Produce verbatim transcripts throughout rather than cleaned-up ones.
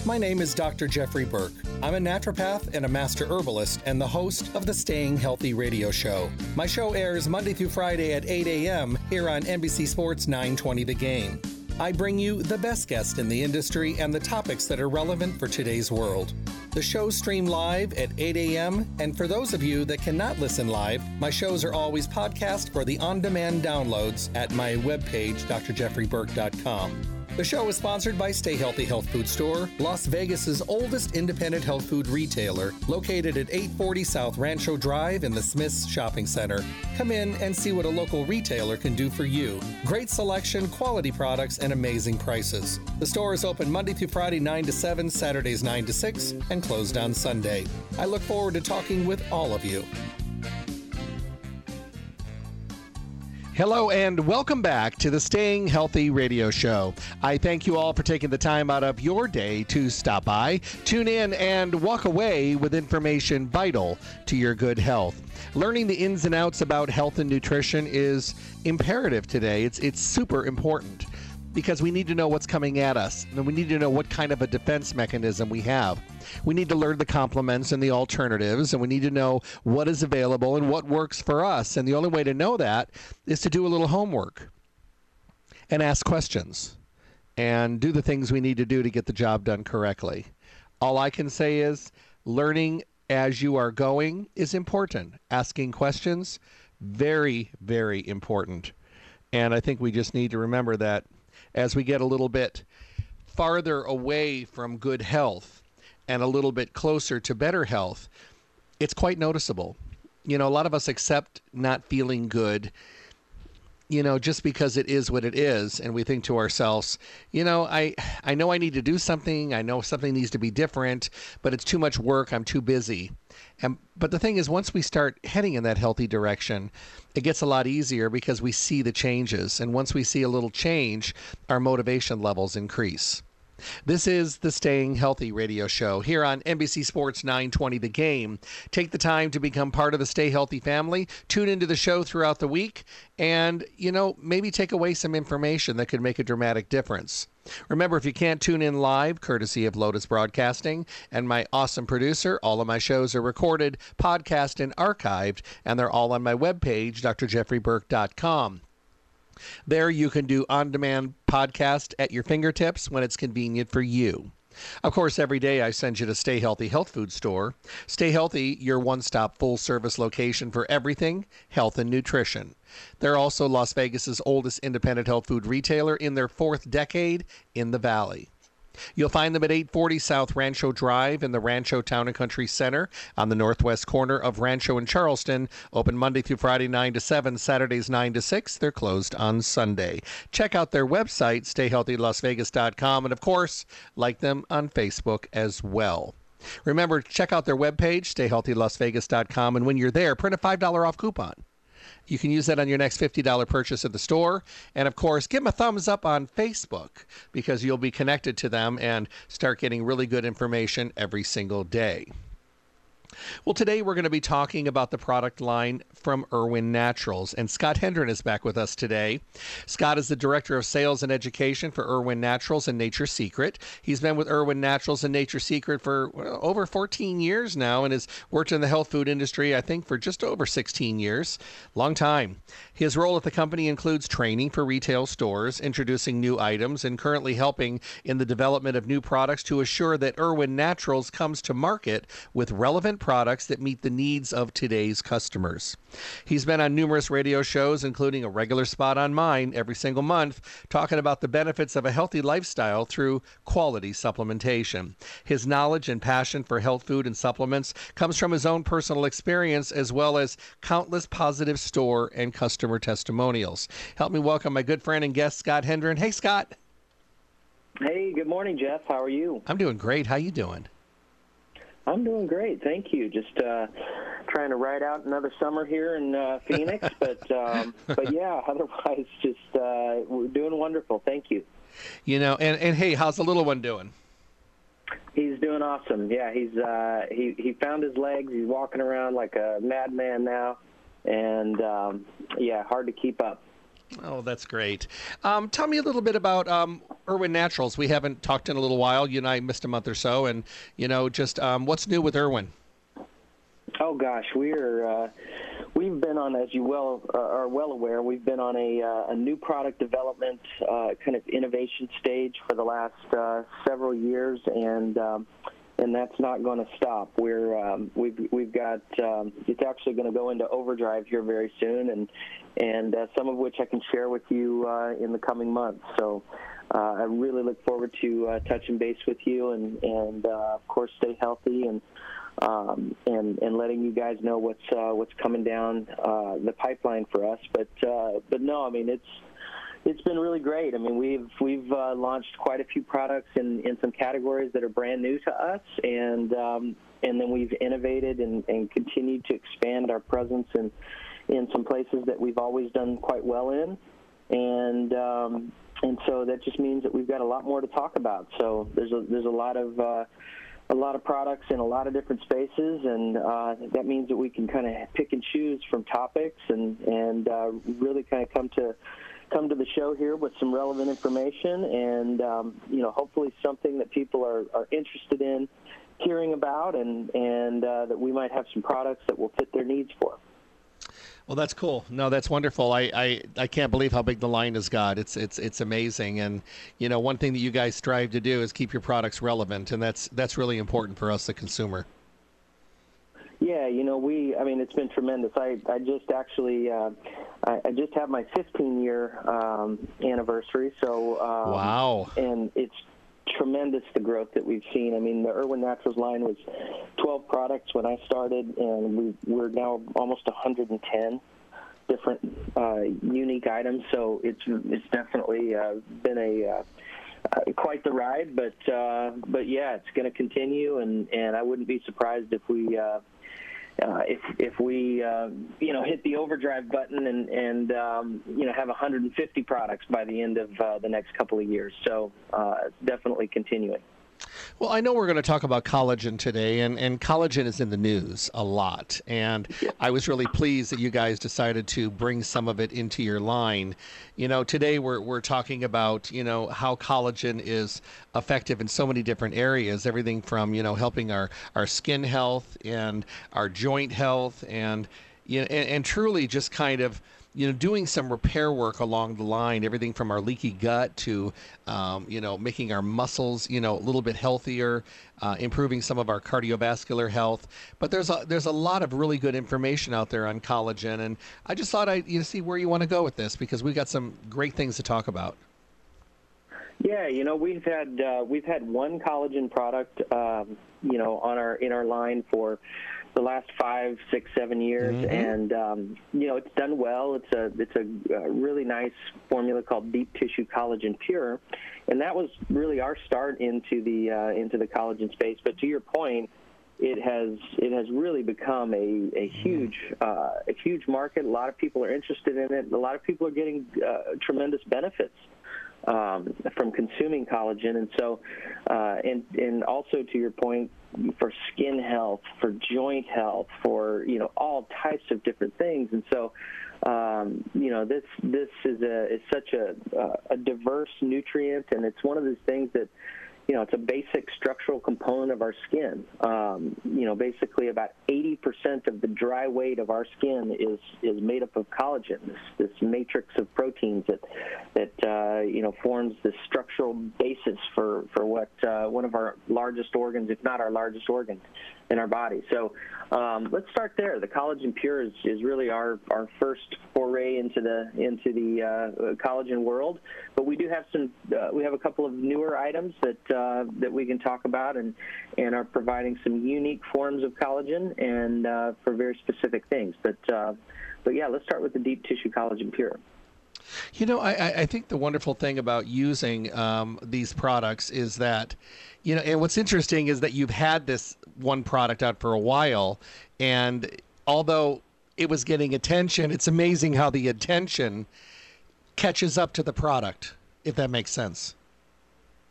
My name is Doctor Jeffrey Burke. I'm a naturopath and a master herbalist and the host of the Staying Healthy radio show. My show airs Monday through Friday at eight a.m. here on N B C Sports nine twenty The Game. I bring you the best guests in the industry and the topics that are relevant for today's world. The shows stream live at eight a.m. and for those of you that cannot listen live, my shows are always podcast for the on-demand downloads at my webpage, d r jeffrey burke dot com. The show is sponsored by Stay Healthy Health Food Store, Las Vegas's oldest independent health food retailer, located at eight forty South Rancho Drive in the Smith's Shopping Center. Come in and see what a local retailer can do for you. Great selection, quality products, and amazing prices. The store is open Monday through Friday nine to seven, Saturdays nine to six, and closed on Sunday. I look forward to talking with all of you. Hello and welcome back to the Staying Healthy radio show. I thank you all for taking the time out of your day to stop by, tune in, and walk away with information vital to your good health. Learning the ins and outs about health and nutrition is imperative today. It's it's super important because we need to know what's coming at us, and we need to know what kind of a defense mechanism we have. We need to learn the complements and the alternatives, and we need to know what is available and what works for us. And the only way to know that is to do a little homework and ask questions and do the things we need to do to get the job done correctly. All I can say is learning as you are going is important. Asking questions, very, very important. And I think we just need to remember that as we get a little bit farther away from good health and a little bit closer to better health, it's quite noticeable. You know, a lot of us accept not feeling good, you know, just because it is what it is. And we think to ourselves, you know, I, I know I need to do something. I know something needs to be different, but it's too much work. I'm too busy. And, but the thing is, once we start heading in that healthy direction, it gets a lot easier because we see the changes. And once we see a little change, our motivation levels increase. This is the Staying Healthy radio show here on N B C Sports nine twenty The Game. Take the time to become part of the Stay Healthy family. Tune into the show throughout the week and, you know, maybe take away some information that could make a dramatic difference. Remember, if you can't tune in live, courtesy of Lotus Broadcasting and my awesome producer, all of my shows are recorded, podcast, and archived, and they're all on my webpage, d r jeffrey burke dot com. There you can do on-demand podcast at your fingertips when it's convenient for you. Of course, every day I send you to Stay Healthy Health Food Store. Stay Healthy, your one-stop full-service location for everything health and nutrition. They're also Las Vegas's oldest independent health food retailer in their fourth decade in the Valley. You'll find them at eight forty South Rancho Drive in the Rancho Town and Country Center on the northwest corner of Rancho and Charleston. Open Monday through Friday nine to seven, Saturdays nine to six. They're closed on Sunday. Check out their website, stay healthy las vegas dot com, and of course, like them on Facebook as well. Remember, check out their webpage, stay healthy las vegas dot com, and when you're there, print a five dollars off coupon. You can use that on your next fifty dollars purchase at the store. And, of course, give them a thumbs up on Facebook because you'll be connected to them and start getting really good information every single day. Well, today we're going to be talking about the product line from Irwin Naturals, and Scott Hendren is back with us today. Scott is the Director of Sales and Education for Irwin Naturals and Nature's Secret. He's been with Irwin Naturals and Nature's Secret for well, over fourteen years now and has worked in the health food industry, I think, for just over sixteen years. Long time. His role at the company includes training for retail stores, introducing new items, and currently helping in the development of new products to assure that Irwin Naturals comes to market with relevant products that meet the needs of today's customers. He's been on numerous radio shows, including a regular spot on mine every single month, talking about the benefits of a healthy lifestyle through quality supplementation. His knowledge and passion for health food and supplements comes from his own personal experience as well as countless positive store and customer testimonials. Help me welcome my good friend and guest, Scott Hendren. Hey, Scott. Hey, good morning, Jeff. How are you? I'm doing great. How you doing? I'm doing great, thank you. Just uh, trying to ride out another summer here in uh, Phoenix, but um, but yeah, otherwise just uh, we're doing wonderful. Thank you. You know, and, and hey, how's the little one doing? He's doing awesome. Yeah, he's uh, he he found his legs. He's walking around like a madman now, and um, yeah, hard to keep up. Oh, that's great. Um, tell me a little bit about um, Irwin Naturals. We haven't talked in a little while. You and I missed a month or so, and you know, just um, what's new with Irwin? Oh gosh, we're uh, we've been on, as you well uh, are well aware, we've been on a, uh, a new product development uh, kind of innovation stage for the last uh, several years, and um, and that's not going to stop. We're um, we've we've got um, it's actually going to go into overdrive here very soon, and and uh, some of which I can share with you uh, in the coming months. So. Uh, I really look forward to uh, touching base with you, and and uh, of course stay healthy, and um, and and letting you guys know what's uh, what's coming down uh, the pipeline for us. But uh, but no, I mean it's it's been really great. I mean we've we've uh, launched quite a few products in, in some categories that are brand new to us, and um, and then we've innovated and, and continued to expand our presence in in some places that we've always done quite well in, and. Um, And so that just means that we've got a lot more to talk about. So there's a there's a lot of uh, a lot of products in a lot of different spaces, and uh, that means that we can kind of pick and choose from topics, and and uh, really kind of come to come to the show here with some relevant information, and um, you know hopefully something that people are, are interested in hearing about, and and uh, that we might have some products that will fit their needs for. Well, that's cool. No, that's wonderful. I, I, I can't believe how big the line has got. It's it's it's amazing. And you know, one thing that you guys strive to do is keep your products relevant, and that's that's really important for us, the consumer. Yeah, you know, we. I mean, it's been tremendous. I I just actually uh, I, I just have my fifteen year um, anniversary. So um, wow, and it's tremendous the growth that we've seen. I mean, the Irwin Naturals line was twelve products when I started, and we, we're now almost one hundred ten different uh, unique items. So it's it's definitely uh, been a uh, uh, quite the ride. But uh, but yeah, it's going to continue, and, and I wouldn't be surprised if we. Uh, Uh, if if we uh, you know hit the overdrive button and and um, you know have one hundred fifty products by the end of uh, the next couple of years, so uh, it's definitely continuing. Well, I know we're going to talk about collagen today, and, and collagen is in the news a lot. And yeah. I was really pleased that you guys decided to bring some of it into your line. You know, today we're we're talking about, you know, how collagen is effective in so many different areas, everything from, you know, helping our, our skin health and our joint health, and, you know, and, and truly just kind of, you know, doing some repair work along the line, everything from our leaky gut to, um, you know, making our muscles, you know, a little bit healthier, uh, improving some of our cardiovascular health. But there's a, there's a lot of really good information out there on collagen, and I just thought I'd you know, see where you want to go with this, because we've got some great things to talk about. Yeah, you know, we've had uh, we've had one collagen product, um, you know, on our in our line for the last five, six, seven years, mm-hmm. and um, you know it's done well. It's a it's a, a really nice formula called Deep Tissue Collagen Pure, and that was really our start into the uh, into the collagen space. But to your point, it has it has really become a a huge uh, a huge market. A lot of people are interested in it. A lot of people are getting uh, tremendous benefits um, from consuming collagen, and so uh, and and also to your point, for skin health, for joint health, for you know all types of different things, and so um, you know this this is a is such a a diverse nutrient, and it's one of those things that you know it's a basic structural component of our skin. Um, you know, basically about eighty percent of the dry weight of our skin is is made up of collagen, this this matrix of proteins that that uh, you know forms the structural basis for for what uh, one of our largest organs, if not our largest organ, in our body. So um, let's start there. The Collagen Pure is, is really our, our first foray into the into the uh, collagen world. But we do have some. Uh, we have a couple of newer items that uh, that we can talk about, and and are providing some unique forms of collagen and uh, for very specific things. But uh, but yeah, let's start with the Deep Tissue Collagen Pure. You know, I, I think the wonderful thing about using um, these products is that, you know, and what's interesting is that you've had this one product out for a while, and although it was getting attention, it's amazing how the attention catches up to the product, if that makes sense.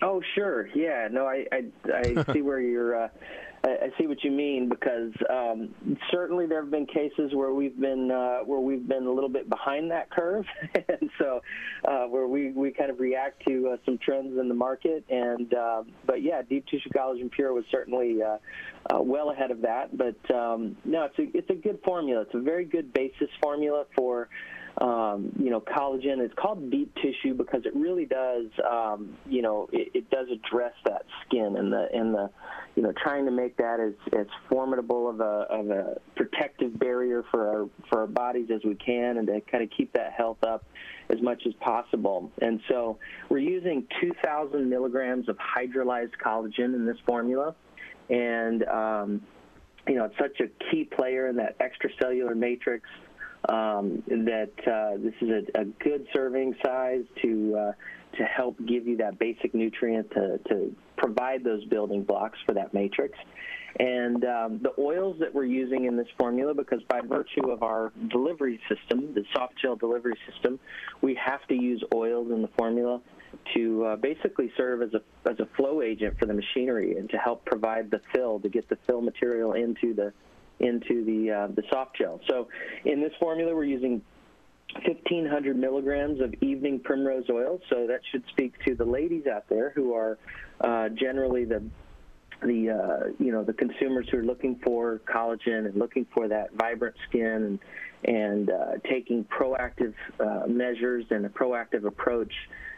Oh, sure. Yeah. No, I I, I see where you're. Uh, I, I see what you mean, because um, certainly there have been cases where we've been uh, where we've been a little bit behind that curve, and so uh, where we, we kind of react to uh, some trends in the market. And uh, but yeah, Deep Tissue Collagen Pure was certainly uh, uh, well ahead of that. But um, no, it's a it's a good formula. It's a very good basis formula for. Um, you know, collagen. It's called deep tissue because it really does, um, you know, it, it does address that skin and the and the, you know, trying to make that as, as formidable of a of a protective barrier for our for our bodies as we can, and to kind of keep that health up as much as possible. And so we're using two thousand milligrams of hydrolyzed collagen in this formula, and um, you know, it's such a key player in that extracellular matrix. Um, that uh, this is a, a good serving size to uh, to help give you that basic nutrient to, to provide those building blocks for that matrix. And um, the oils that we're using in this formula, because by virtue of our delivery system, the soft gel delivery system, we have to use oils in the formula to uh, basically serve as a as a flow agent for the machinery and to help provide the fill, to get the fill material into the into the uh, the soft gel. So in this formula, we're using fifteen hundred milligrams of evening primrose oil. So that should speak to the ladies out there who are uh, generally the the uh, you know the consumers who are looking for collagen and looking for that vibrant skin and and uh, taking proactive uh, measures and a proactive approach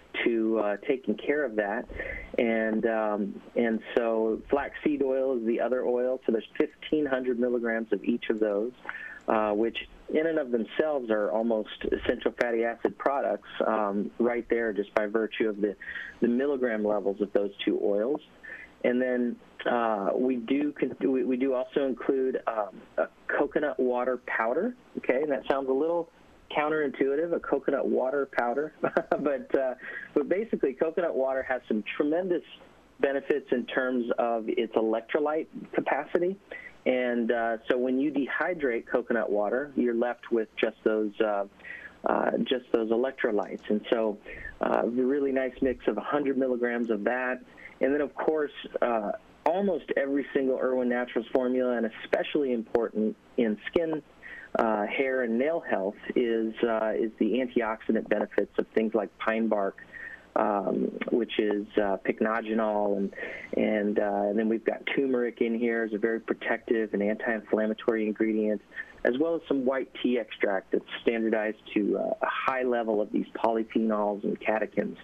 to uh, taking care of that. And um, and so flaxseed oil is the other oil. So there's fifteen hundred milligrams of each of those, uh, which in and of themselves are almost essential fatty acid products um, right there, just by virtue of the, the milligram levels of those two oils. And then uh, we do we, we do also include um, a coconut water powder. Okay, and that sounds a little counterintuitive, a coconut water powder, but uh, but basically coconut water has some tremendous benefits in terms of its electrolyte capacity. And uh, so when you dehydrate coconut water, you're left with just those uh, uh, just those electrolytes. And so uh, a really nice mix of one hundred milligrams of that. And then, of course, uh, almost every single Irwin Naturals formula, and especially important in skin, uh, hair, and nail health, is uh, is the antioxidant benefits of things like pine bark, Um, which is uh, pycnogenol, and and, uh, and then we've got turmeric in here as a very protective and anti-inflammatory ingredient, as well as some white tea extract that's standardized to uh, a high level of these polyphenols and catechins.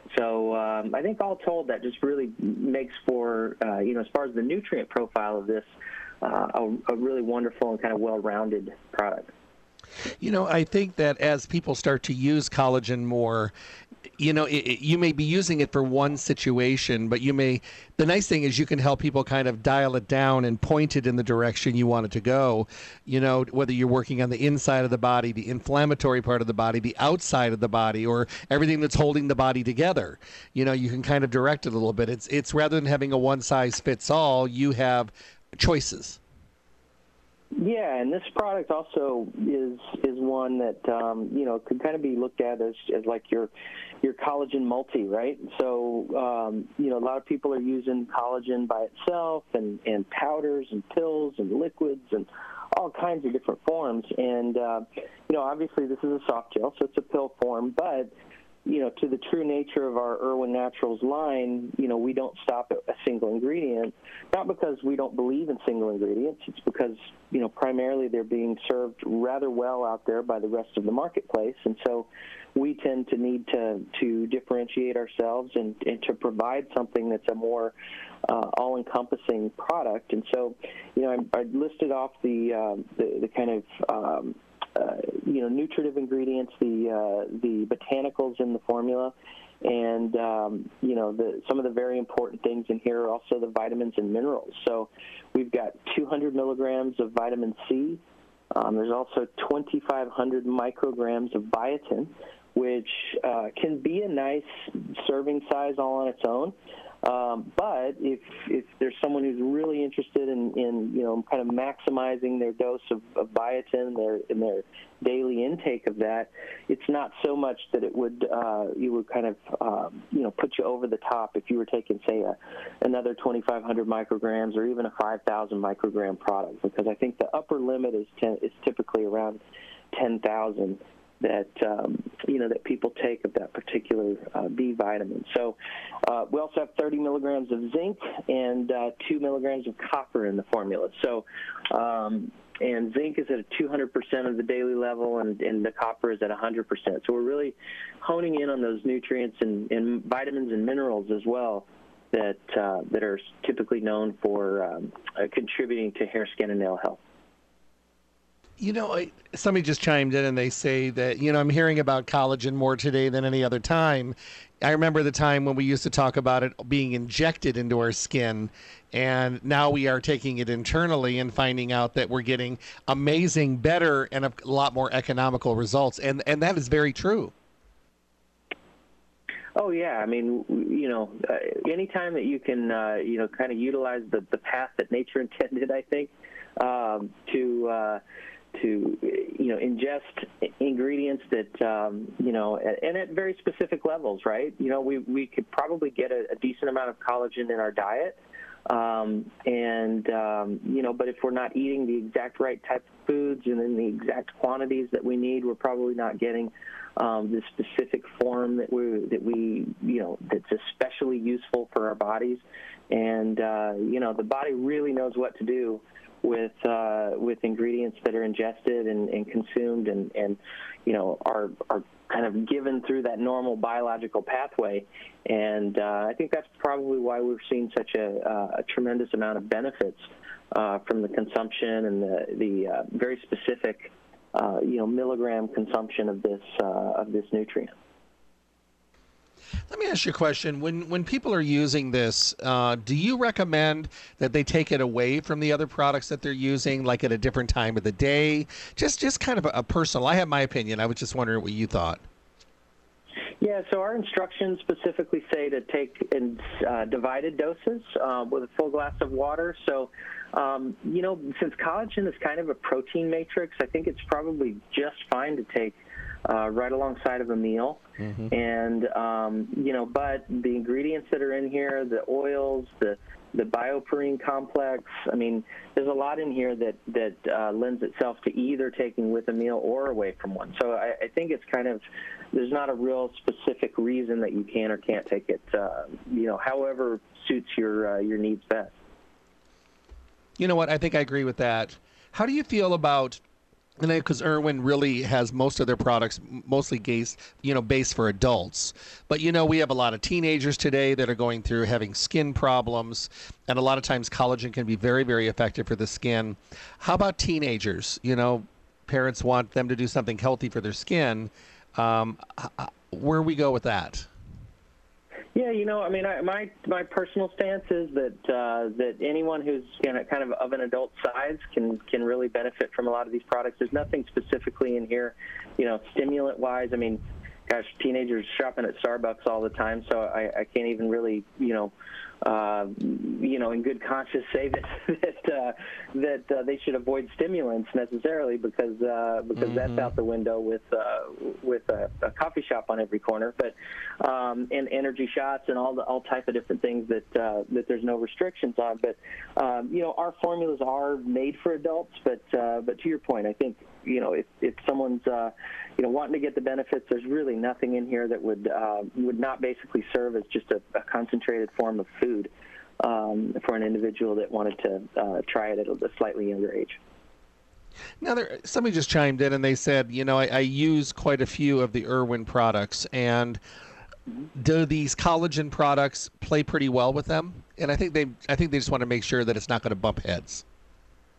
So um, I think all told, that just really makes for, uh, you know, as far as the nutrient profile of this, uh, a, a really wonderful and kind of well-rounded product. You know, I think that as people start to use collagen more, you know, it, it, you may be using it for one situation, but you may, the nice thing is you can help people kind of dial it down and point it in the direction you want it to go. You know, whether you're working on the inside of the body, the inflammatory part of the body, the outside of the body, or everything that's holding the body together. You know, you can kind of direct it a little bit. It's, it's rather than having a one size fits all, you have choices. Yeah, and this product also is is one that um, you know could kind of be looked at as, as like your your collagen multi, right? So um, you know a lot of people are using collagen by itself, and, and powders and pills and liquids and all kinds of different forms. And uh, you know obviously this is a soft gel, so it's a pill form, but you know, to the true nature of our Irwin Naturals line, you know, we don't stop at a single ingredient, not because we don't believe in single ingredients. It's because, you know, primarily they're being served rather well out there by the rest of the marketplace. And so we tend to need to, to differentiate ourselves and, and to provide something that's a more uh, all-encompassing product. And so, you know, I, I listed off the, uh, the, the kind of um, Uh, you know, nutritive ingredients, the uh, the botanicals in the formula, and um, you know, the, some of the very important things in here are also the vitamins and minerals. So we've got two hundred milligrams of vitamin C. Um, there's also twenty-five hundred micrograms of biotin, which uh, can be a nice serving size all on its own. Um, but if if there's someone who's really interested in, in you know kind of maximizing their dose of, of biotin, their in their daily intake of that, it's not so much that it would uh, you would kind of um, you know put you over the top if you were taking, say, a, another twenty-five hundred micrograms or even a five thousand microgram product, because I think the upper limit is ten, is typically around ten thousand. That um, you know that people take of that particular uh, B vitamin. So uh, we also have thirty milligrams of zinc and uh, two milligrams of copper in the formula. So um, and zinc is at a two hundred percent of the daily level, and, and the copper is at one hundred percent. So we're really honing in on those nutrients and, and vitamins and minerals as well that uh, that are typically known for um, uh, contributing to hair, skin, and nail health. You know, I, somebody just chimed in and they say that, you know, I'm hearing about collagen more today than any other time. I remember the time when we used to talk about it being injected into our skin, and now we are taking it internally and finding out that we're getting amazing, better, and a lot more economical results. And, and that is very true. Oh, yeah. I mean, you know, uh, anytime that you can, uh, you know, kind of utilize the, the path that nature intended, I think, um, to... Uh, to, you know, ingest ingredients that, um, you know, and at very specific levels, right? You know, we, we could probably get a, a decent amount of collagen in our diet. Um, and, um, you know, but if we're not eating the exact right type of foods and in the exact quantities that we need, we're probably not getting um, the specific form that we, that we, you know, that's especially useful for our bodies. And, uh, you know, the body really knows what to do with uh, with ingredients that are ingested and, and consumed and, and, you know, are are kind of given through that normal biological pathway. And uh, I think that's probably why we're seeing such a, uh, a tremendous amount of benefits uh, from the consumption and the, the uh, very specific, uh, you know, milligram consumption of this uh, of this nutrient. Let me ask you a question. When when people are using this, uh, do you recommend that they take it away from the other products that they're using, like at a different time of the day? Just just kind of a, a personal, I have my opinion. I was just wondering what you thought. Yeah, so our instructions specifically say to take in uh, divided doses uh, with a full glass of water. So, um, you know, since collagen is kind of a protein matrix, I think it's probably just fine to take Uh, right alongside of a meal. Mm-hmm. And, um, you know, but the ingredients that are in here, the oils, the the bioperine complex, I mean, there's a lot in here that, that uh, lends itself to either taking with a meal or away from one. So I, I think it's kind of, there's not a real specific reason that you can or can't take it, uh, you know, however suits your, uh, your needs best. You know what? I think I agree with that. How do you feel about, because Irwin really has most of their products mostly based, you know, based for adults. But, you know, we have a lot of teenagers today that are going through having skin problems, and a lot of times collagen can be very, very effective for the skin. How about teenagers? You know, parents want them to do something healthy for their skin. Um, where we go with that? Yeah, you know, I mean, I, my my personal stance is that uh, that anyone who's you know, kind of of an adult size can can really benefit from a lot of these products. There's nothing specifically in here, you know, stimulant-wise. I mean, gosh, teenagers shopping at Starbucks all the time, so I, I can't even really, you know, uh, you know, in good conscience say that that, uh, that uh, they should avoid stimulants necessarily because uh, because mm-hmm. that's out the window with uh, with a, a coffee shop on every corner. But um, and energy shots and all the all type of different things that uh, that there's no restrictions on. But um, you know, our formulas are made for adults. But uh, but to your point, I think you know if if someone's uh, you know wanting to get the benefits, there's really nothing in here that would uh, would not basically serve as just a, a concentrated form of food. Um, for an individual that wanted to uh, try it at a slightly younger age. Now, there, somebody just chimed in and they said, you know, I, I use quite a few of the Irwin products, and do these collagen products play pretty well with them? And I think they, I think they just want to make sure that it's not going to bump heads.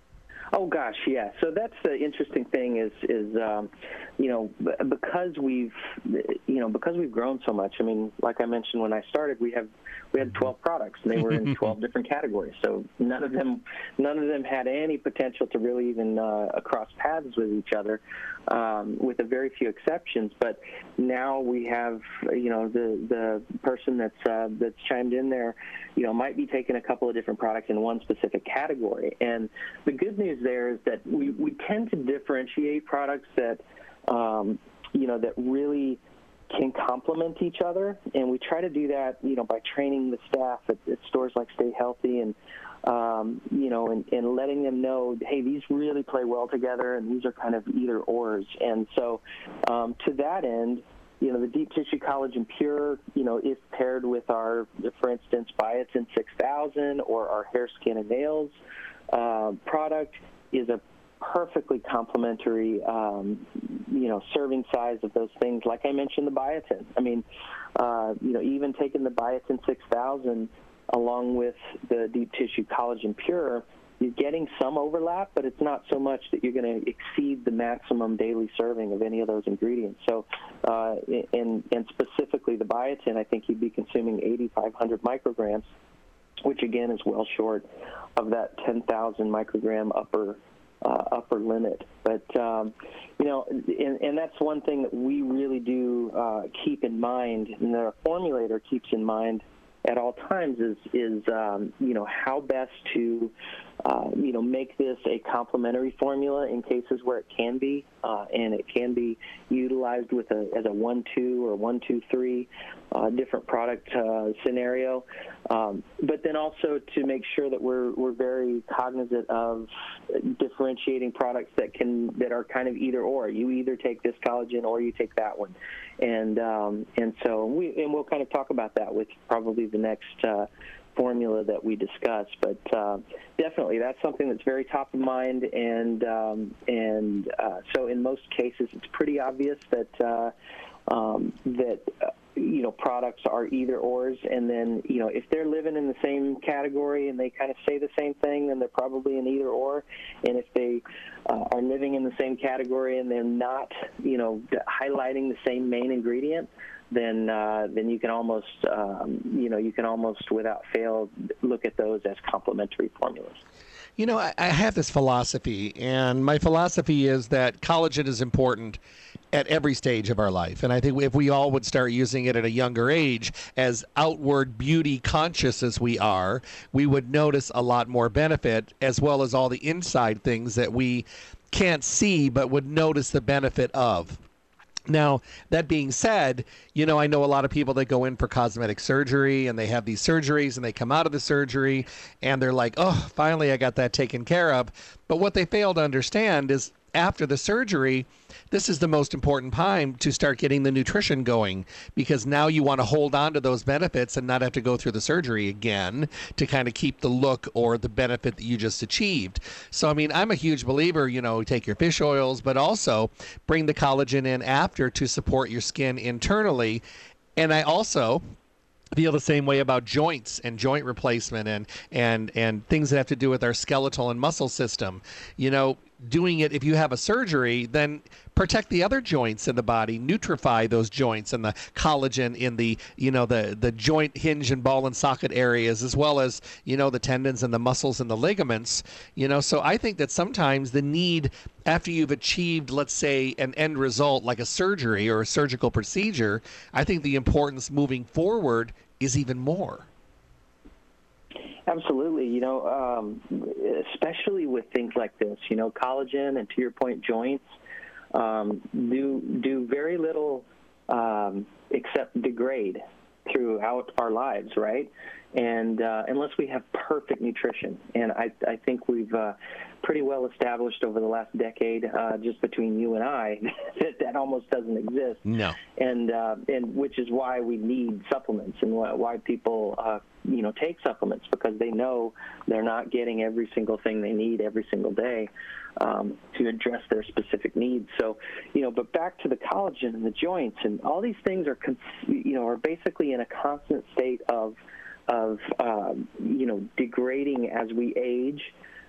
Oh gosh, yeah. So that's the interesting thing is is um, you know because we've you know because we've grown so much. I mean, like I mentioned when I started, we have we had twelve products and they were in twelve different categories. So none of them none of them had any potential to really even uh, cross paths with each other, um, with a very few exceptions. But now we have you know the the person that's uh, that's chimed in there, you know, might be taking a couple of different products in one specific category. And the good news there is that we, we tend to differentiate products that, um, you know, that really can complement each other. And we try to do that, you know, by training the staff at, at stores like Stay Healthy and, um, you know, and, and letting them know, hey, these really play well together and these are kind of either ors. And so um, to that end, you know, the Deep Tissue Collagen Pure, you know, if paired with our, for instance, Biotin six thousand or our Hair, Skin, and Nails uh, product is a perfectly complementary, um, you know, serving size of those things. Like I mentioned, the Biotin. I mean, uh, you know, even taking the Biotin six thousand along with the Deep Tissue Collagen Pure, you're getting some overlap, but it's not so much that you're going to exceed the maximum daily serving of any of those ingredients. So, uh, and, and specifically the Biotin, I think you'd be consuming eighty-five hundred micrograms, which again is well short of that ten thousand microgram upper uh, upper limit. But um, you know, and, and that's one thing that we really do uh, keep in mind, and that our formulator keeps in mind at all times is is um, you know how best to uh, you know make this a complementary formula in cases where it can be, uh, and it can be utilized with a as a one two or one two three uh, different product uh, scenario, um, but then also to make sure that we're we're very cognizant of differentiating products that can that are kind of either or. You either take this collagen or you take that one, and um, and so we and we'll kind of talk about that with probably the next uh, formula that we discuss. But uh, definitely, that's something that's very top of mind, and um, and uh, so in most cases, it's pretty obvious that uh, um, that. Uh, you know, products are either ors, and then, you know, if they're living in the same category and they kind of say the same thing, then they're probably an either or. And if they uh, are living in the same category and they're not, you know, highlighting the same main ingredient, then uh, then you can almost, um, you know, you can almost without fail look at those as complementary formulas. You know, I, I have this philosophy, and my philosophy is that collagen is important at every stage of our life. And I think if we all would start using it at a younger age, as outward beauty conscious as we are, we would notice a lot more benefit, as well as all the inside things that we can't see but would notice the benefit of. Now, that being said, you know, I know a lot of people that go in for cosmetic surgery and they have these surgeries and they come out of the surgery and they're like, oh, finally I got that taken care of. But what they fail to understand is after the surgery, this is the most important time to start getting the nutrition going, because now you want to hold on to those benefits and not have to go through the surgery again to kind of keep the look or the benefit that you just achieved. So, I mean, I'm a huge believer, you know, take your fish oils, but also bring the collagen in after to support your skin internally. And I also feel the same way about joints and joint replacement and and and things that have to do with our skeletal and muscle system. You know, doing it, if you have a surgery, then protect the other joints in the body, nutrify those joints and the collagen in the, you know, the the joint hinge and ball and socket areas, as well as, you know, the tendons and the muscles and the ligaments. You know, so I think that sometimes the need, after you've achieved, let's say, an end result like a surgery or a surgical procedure, I think the importance moving forward is even more. Absolutely. You know, um, especially with things like this, you know, collagen and, to your point, joints um, do do very little um, except degrade throughout our lives, right? And uh, unless we have perfect nutrition. And I, I think we've uh, pretty well established over the last decade, uh, just between you and I, that that almost doesn't exist. No. And uh, and which is why we need supplements, and why, why people uh, you know take supplements, because they know they're not getting every single thing they need every single day um, to address their specific needs. So, you know, but back to the collagen and the joints, and all these things are you know are basically in a constant state of of um, you know degrading as we age.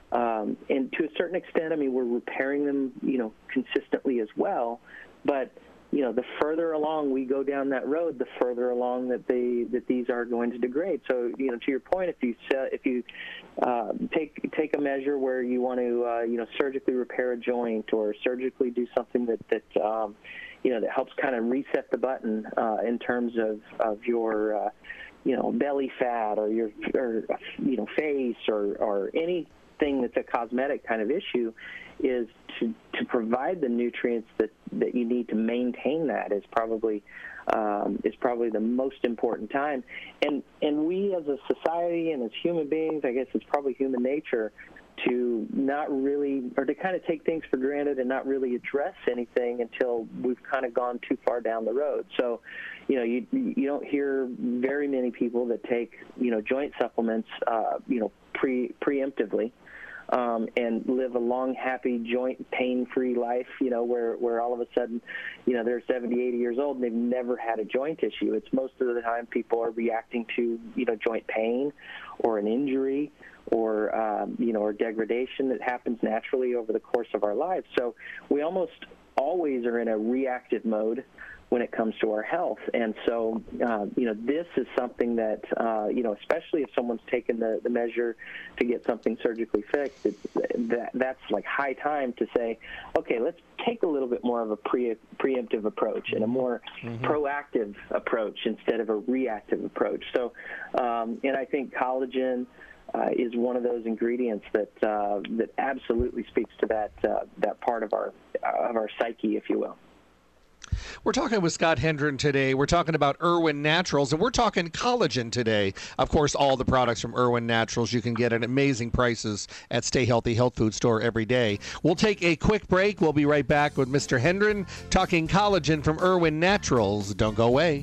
Um, and to a certain extent, I mean, we're repairing them, you know, consistently as well. But, you know, the further along we go down that road, the further along that they that these are going to degrade. So, you know, to your point, if you if you uh, take take a measure where you want to, uh, you know, surgically repair a joint or surgically do something that that um, you know that helps kind of reset the button uh, in terms of of your uh, you know belly fat or your or you know face or or any thing that's a cosmetic kind of issue, is to, to provide the nutrients that, that you need to maintain that is probably um, is probably the most important time. And and we as a society and as human beings, I guess it's probably human nature to not really, or to kind of take things for granted and not really address anything until we've kind of gone too far down the road. So, you know, you you don't hear very many people that take, you know, joint supplements, uh, you know, pre preemptively. Um, and live a long, happy, joint pain-free life, you know, where, where all of a sudden, you know, they're seventy, eighty years old and they've never had a joint issue. It's most of the time people are reacting to, you know, joint pain or an injury or, um, you know, or degradation that happens naturally over the course of our lives. So we almost always are in a reactive mode when it comes to our health. And so, uh, you know, this is something that, uh, you know, especially if someone's taken the, the measure to get something surgically fixed, it's, that, that's like high time to say, okay, let's take a little bit more of a pre preemptive approach and a more mm-hmm. proactive approach instead of a reactive approach. So, um, and I think collagen uh, is one of those ingredients that uh, that absolutely speaks to that uh, that part of our uh, of our psyche, if you will. We're talking with Scott Hendren today. We're talking about Irwin Naturals, and we're talking collagen today. Of course, all the products from Irwin Naturals you can get at amazing prices at Stay Healthy Health Food Store every day. We'll take a quick break. We'll be right back with Mister Hendren talking collagen from Irwin Naturals. Don't go away.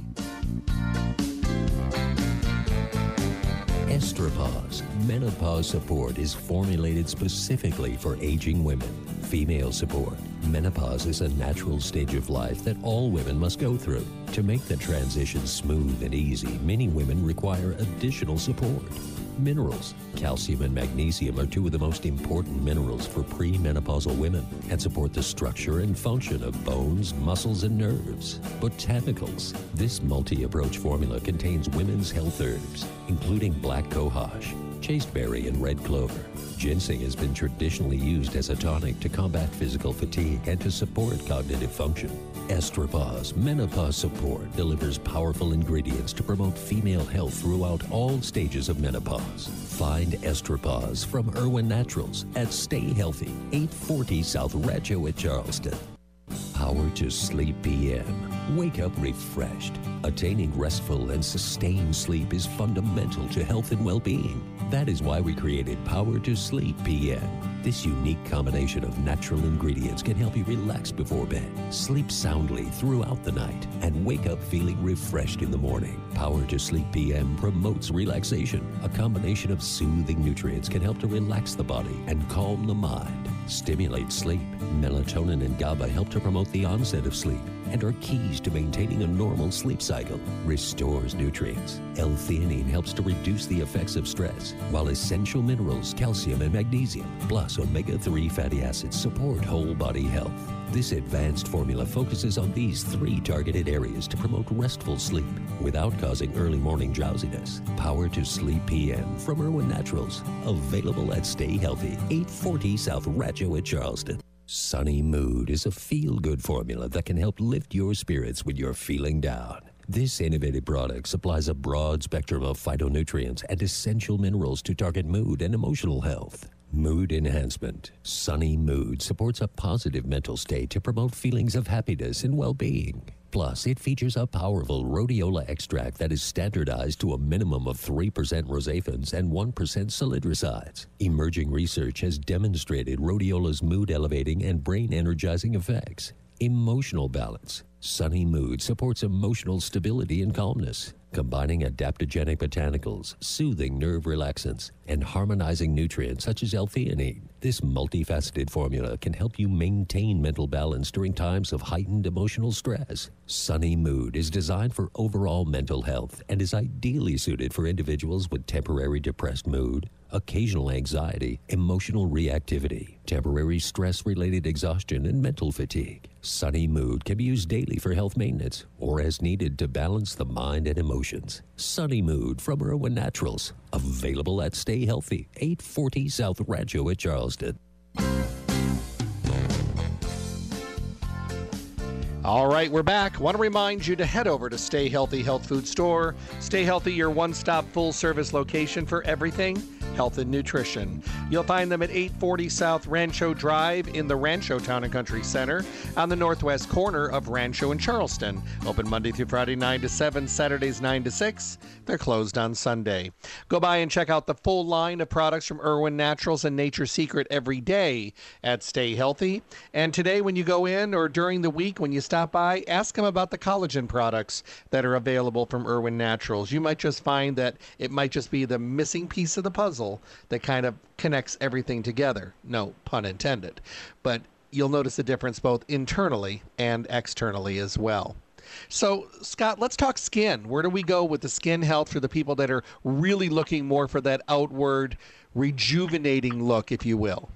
Estropause Menopause Support is formulated specifically for aging women. Female support. Menopause is a natural stage of life that all women must go through. To make the transition smooth and easy, many women require additional support. Minerals. Calcium and magnesium are two of the most important minerals for premenopausal women and support the structure and function of bones, muscles, and nerves. Botanicals. This multi-approach formula contains women's health herbs, including black cohosh, chasteberry, and red clover. Ginseng has been traditionally used as a tonic to combat physical fatigue and to support cognitive function. Estropause Menopause Support delivers powerful ingredients to promote female health throughout all stages of menopause. Find Estropause from Irwin Naturals at Stay Healthy, eight forty South Rancho at Charleston. Power to Sleep P M. Wake up refreshed. Attaining restful and sustained sleep is fundamental to health and well-being. That is why we created Power to Sleep P M. This unique combination of natural ingredients can help you relax before bed, sleep soundly throughout the night, and wake up feeling refreshed in the morning. Power to Sleep P M promotes relaxation. A combination of soothing nutrients can help to relax the body and calm the mind. Stimulate sleep. Melatonin and GABA help to promote the onset of sleep and are keys to maintaining a normal sleep cycle. Restores nutrients. L-theanine helps to reduce the effects of stress, while essential minerals, calcium and magnesium, plus omega three fatty acids support whole body health. This advanced formula focuses on these three targeted areas to promote restful sleep without causing early morning drowsiness. Power to Sleep P M from Irwin Naturals. Available at Stay Healthy, eight forty South Rancho at Charleston. Sunny Mood is a feel-good formula that can help lift your spirits when you're feeling down. This innovative product supplies a broad spectrum of phytonutrients and essential minerals to target mood and emotional health. Mood enhancement. Sunny Mood supports a positive mental state to promote feelings of happiness and well-being. Plus, it features a powerful rhodiola extract that is standardized to a minimum of three percent rosafins and one percent salidrosides. Emerging research has demonstrated rhodiola's mood-elevating and brain-energizing effects. Emotional balance. Sunny Mood supports emotional stability and calmness, combining adaptogenic botanicals, soothing nerve relaxants, and harmonizing nutrients such as L-theanine. This multifaceted formula can help you maintain mental balance during times of heightened emotional stress. Sunny Mood is designed for overall mental health and is ideally suited for individuals with temporary depressed mood, occasional anxiety, emotional reactivity, temporary stress-related exhaustion, and mental fatigue. Sunny Mood can be used daily for health maintenance or as needed to balance the mind and emotions. Sunny Mood from Irwin Naturals. Available at Stay Healthy, eight forty South Rancho at Charleston. All right, we're back. Want to remind you to head over to Stay Healthy Health Food Store. Stay Healthy, your one-stop full-service location for everything health and nutrition. You'll find them at eight forty South Rancho Drive in the Rancho Town and Country Center on the northwest corner of Rancho and Charleston. Open Monday through Friday, nine to seven, Saturdays, nine to six. They're closed on Sunday. Go by and check out the full line of products from Irwin Naturals and Nature's Secret every day at Stay Healthy. And today, when you go in or during the week, when you stop by, ask them about the collagen products that are available from Irwin Naturals. You might just find that it might just be the missing piece of the puzzle that kind of connects everything together. No pun intended. But you'll notice a difference both internally and externally as well. So, Scott, let's talk skin. Where do we go with the skin health for the people that are really looking more for that outward, rejuvenating look, if you will?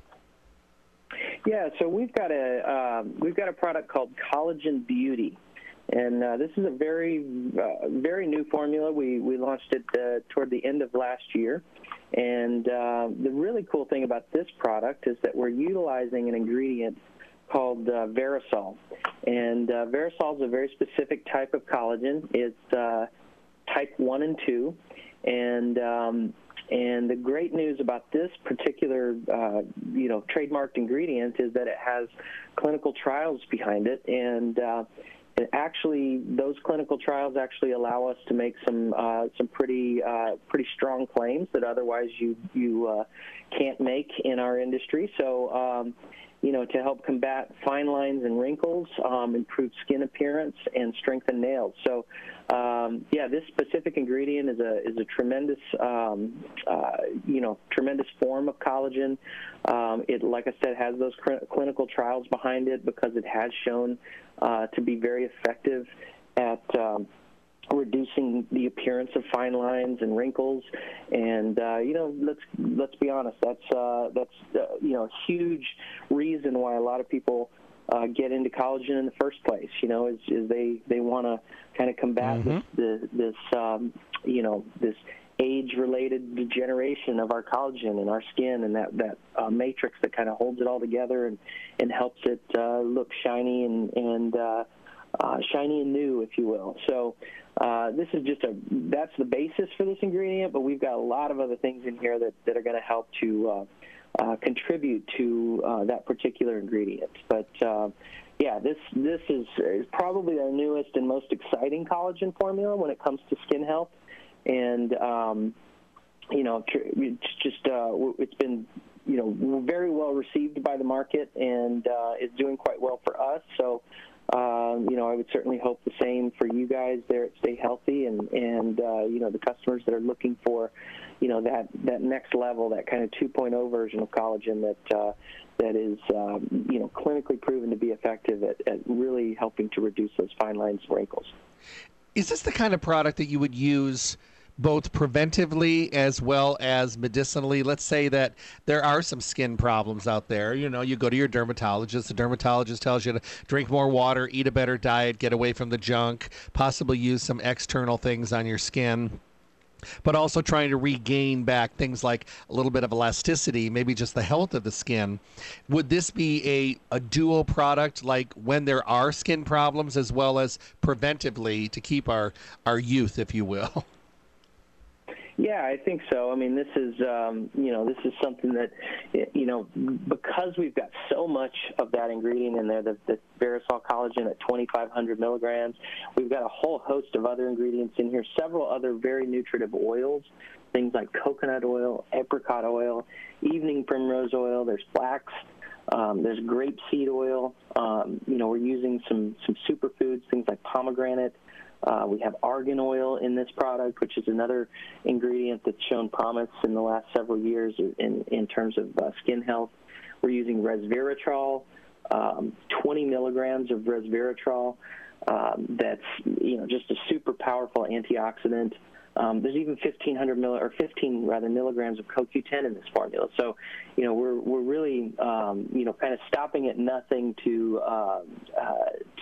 Yeah, so we've got a uh, we've got a product called Collagen Beauty. And uh, this is a very, uh, very new formula. We we launched it uh, toward the end of last year. And uh, the really cool thing about this product is that we're utilizing an ingredient called uh, Verisol. And uh, Verisol is a very specific type of collagen. It's uh, type one and two. And um, and the great news about this particular, uh, you know, trademarked ingredient is that it has clinical trials behind it. And uh, it actually, those clinical trials actually allow us to make some uh, some pretty uh, pretty strong claims that otherwise you you uh, can't make in our industry. So, um, you know, to help combat fine lines and wrinkles, um, improve skin appearance, and strengthen nails. So, um, yeah, this specific ingredient is a is a tremendous, um, uh, you know, tremendous form of collagen. Um, it, like I said, has those cl- clinical trials behind it because it has shown uh, to be very effective at um, reducing the appearance of fine lines and wrinkles. And uh, you know, let's let's be honest, that's uh, that's uh, you know, a huge reason why a lot of people uh, get into collagen in the first place. You know, is, is they they want to kind of combat mm-hmm. this this, this um, you know this age-related degeneration of our collagen in our skin, and that that uh, matrix that kind of holds it all together and and helps it uh, look shiny and and uh, uh, shiny and new, if you will. So. Uh, this is just a, that's the basis for this ingredient, but we've got a lot of other things in here that, that are going to help to uh, uh, contribute to uh, that particular ingredient. But, uh, yeah, this this is, is probably our newest and most exciting collagen formula when it comes to skin health. And, um, you know, it's just, uh, it's been, you know, very well received by the market and uh, is doing quite well for us. So, Um, you know, I would certainly hope the same for you guys there at Stay Healthy and, and uh, you know, the customers that are looking for, you know, that, that next level, that kind of two point oh version of collagen that uh, that is, um, you know, clinically proven to be effective at, at really helping to reduce those fine lines and wrinkles. Is this the kind of product that you would use both preventively as well as medicinally? Let's say that there are some skin problems out there. You know, you go to your dermatologist. The dermatologist tells you to drink more water, eat a better diet, get away from the junk, possibly use some external things on your skin, but also trying to regain back things like a little bit of elasticity, maybe just the health of the skin. Would this be a, a dual product, like when there are skin problems as well as preventively to keep our, our youth, if you will? Yeah, I think so. I mean, this is, um, you know, this is something that, you know, because we've got so much of that ingredient in there, the, the Verisol collagen at twenty-five hundred milligrams, we've got a whole host of other ingredients in here, several other very nutritive oils, things like coconut oil, apricot oil, evening primrose oil, there's flax, um, there's grapeseed oil. Um, you know, we're using some, some superfoods, things like pomegranate. Uh, we have argan oil in this product, which is another ingredient that's shown promise in the last several years in, in terms of uh, skin health. We're using resveratrol, um, twenty milligrams of resveratrol. Um, that's, you know, just a super powerful antioxidant. Um, there's even fifteen hundred mill or fifteen rather milligrams of Co Q ten in this formula. So, you know, we're we're really um, you know kind of stopping at nothing to uh, uh,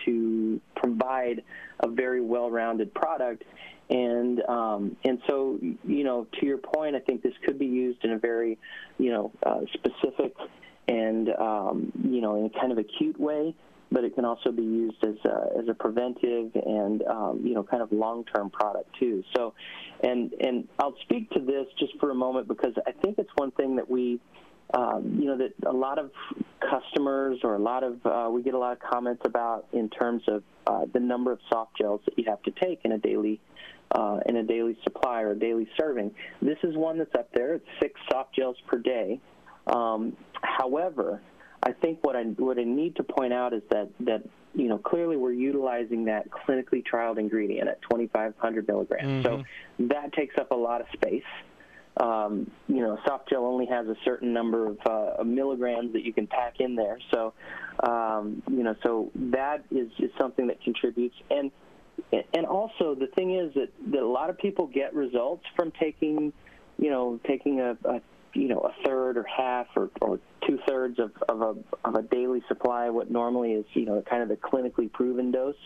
to provide a very well-rounded product. And um, and so, you know, to your point, I think this could be used in a very, you know, uh, specific and, um, you know, in a kind of acute way, but it can also be used as a, as a preventive and, um, you know, kind of long-term product, too. So, and, and I'll speak to this just for a moment because I think it's one thing that we, um, you know, that a lot of customers or a lot of, uh, we get a lot of comments about in terms of uh, the number of soft gels that you have to take in a daily Uh, in a daily supply or a daily serving. This is one that's up there. It's six soft gels per day. Um, however, I think what I what I need to point out is that that you know clearly we're utilizing that clinically trialed ingredient at twenty-five hundred milligrams. Mm-hmm. So that takes up a lot of space. Um, you know, soft gel only has a certain number of, uh, of milligrams that you can pack in there. So um, you know, so that is, is something that contributes. And And also, the thing is that, that a lot of people get results from taking, you know, taking a, a you know, a third or half or, or two-thirds of, of, a, of a daily supply, what normally is, you know, kind of the clinically proven dose,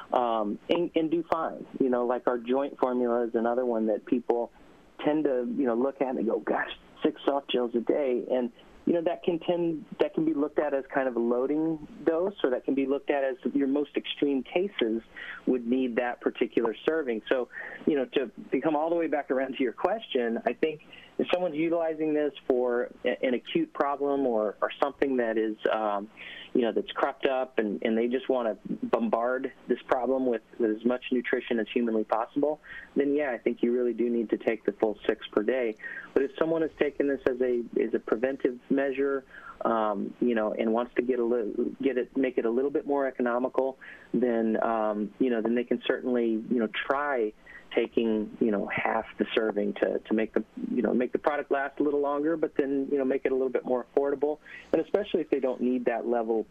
um, and, and do fine. You know, like our joint formula is another one that people tend to, you know, look at and go, gosh, six soft gels a day. And you know, that can tend, that can be looked at as kind of a loading dose, or that can be looked at as your most extreme cases would need that particular serving. So, you know, to, to come all the way back around to your question, I think if someone's utilizing this for an acute problem or, or something that is, um, you know, that's cropped up and, and they just want to bombard this problem with, with as much nutrition as humanly possible, then, yeah, I think you really do need to take the full six per day. But if someone is taking this as a as a preventive measure, um, you know, and wants to get a little, get it, make it a little bit more economical, then, um, you know, then they can certainly, you know, try taking, you know, half the serving to, to make the, you know, make the product last a little longer, but then, you know, make it a little bit more affordable, and especially if they don't need that level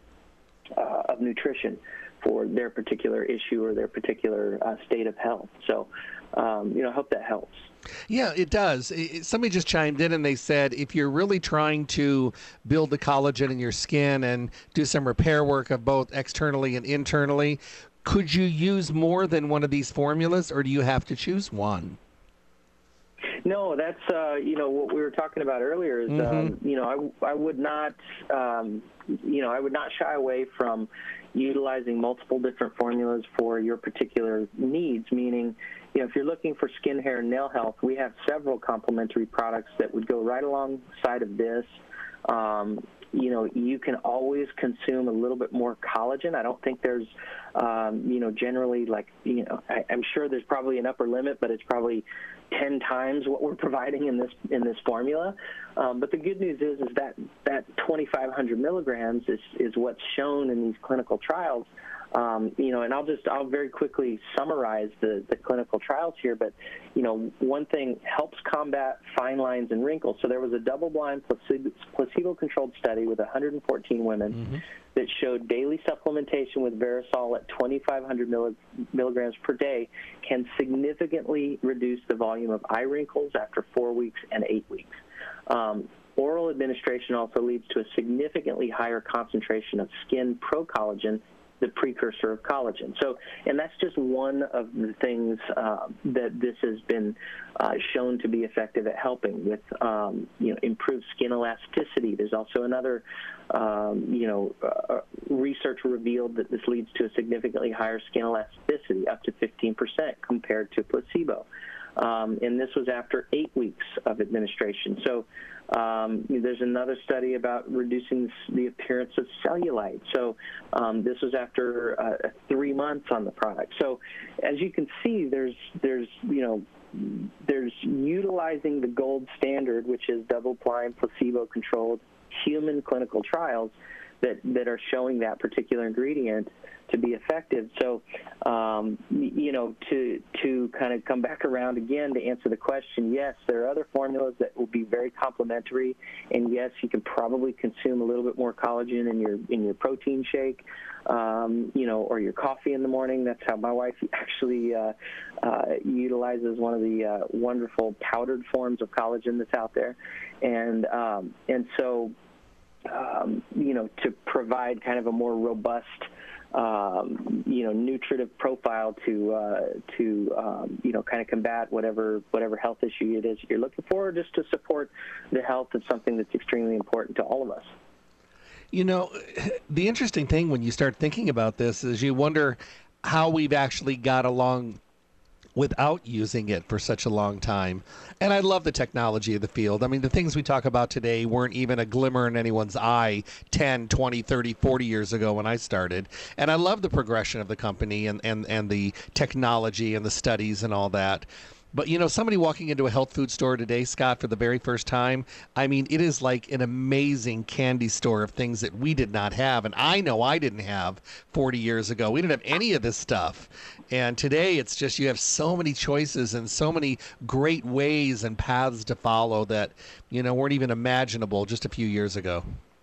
uh, of nutrition for their particular issue or their particular uh, state of health. So, um, you know, I hope that helps. Yeah, it does. It, somebody just chimed in and they said, if you're really trying to build the collagen in your skin and do some repair work of both externally and internally, could you use more than one of these formulas, or do you have to choose one? No, that's, uh, you know, what we were talking about earlier is, mm-hmm. um, you know, I, I would not, um, you know, I would not shy away from utilizing multiple different formulas for your particular needs, meaning, you know, if you're looking for skin, hair, and nail health, we have several complementary products that would go right alongside of this. Um, you know, you can always consume a little bit more collagen. I don't think there's, um, you know, generally like, you know, I, I'm sure there's probably an upper limit, but it's probably ten times what we're providing in this in this formula. Um, but the good news is, is that that twenty-five hundred milligrams is, is what's shown in these clinical trials. Um, you know, and I'll just, I'll very quickly summarize the, the clinical trials here, but, you know, one thing helps combat fine lines and wrinkles. So there was a double-blind placebo-controlled study with one hundred fourteen women mm-hmm. that showed daily supplementation with Verisol at twenty-five hundred milligrams per day can significantly reduce the volume of eye wrinkles after four weeks and eight weeks. Um, oral administration also leads to a significantly higher concentration of skin procollagen, the precursor of collagen. So, and that's just one of the things uh, that this has been uh, shown to be effective at helping with, um, you know, improved skin elasticity. There's also another, um, you know, uh, research revealed that this leads to a significantly higher skin elasticity, up to fifteen percent compared to placebo. Um, and this was after eight weeks of administration. So um, there's another study about reducing the appearance of cellulite. So um, this was after uh, three months on the product. So as you can see, there's there's you know there's utilizing the gold standard, which is double-blind, placebo-controlled human clinical trials that that are showing that particular ingredient to be effective. So, um, you know, to to kind of come back around again to answer the question, yes, there are other formulas that will be very complementary, and yes, you can probably consume a little bit more collagen in your in your protein shake, um, you know, or your coffee in the morning. That's how my wife actually uh, uh, utilizes one of the uh, wonderful powdered forms of collagen that's out there, and um, and so. Um, you know, to provide kind of a more robust, um, you know, nutritive profile to uh, to um, you know, kind of combat whatever whatever health issue it is that you're looking for, or just to support the health of something that's extremely important to all of us. You know, the interesting thing when you start thinking about this is you wonder how we've actually got along without using it for such a long time. And I love the technology of the field. I mean, the things we talk about today weren't even a glimmer in anyone's eye ten, twenty, thirty, forty years ago when I started. And I love the progression of the company and, and, and the technology and the studies and all that. But, you know, somebody walking into a health food store today, Scott, for the very first time, I mean, it is like an amazing candy store of things that we did not have. And I know I didn't have forty years ago. We didn't have any of this stuff. And today it's just you have so many choices and so many great ways and paths to follow that, you know, weren't even imaginable just a few years ago.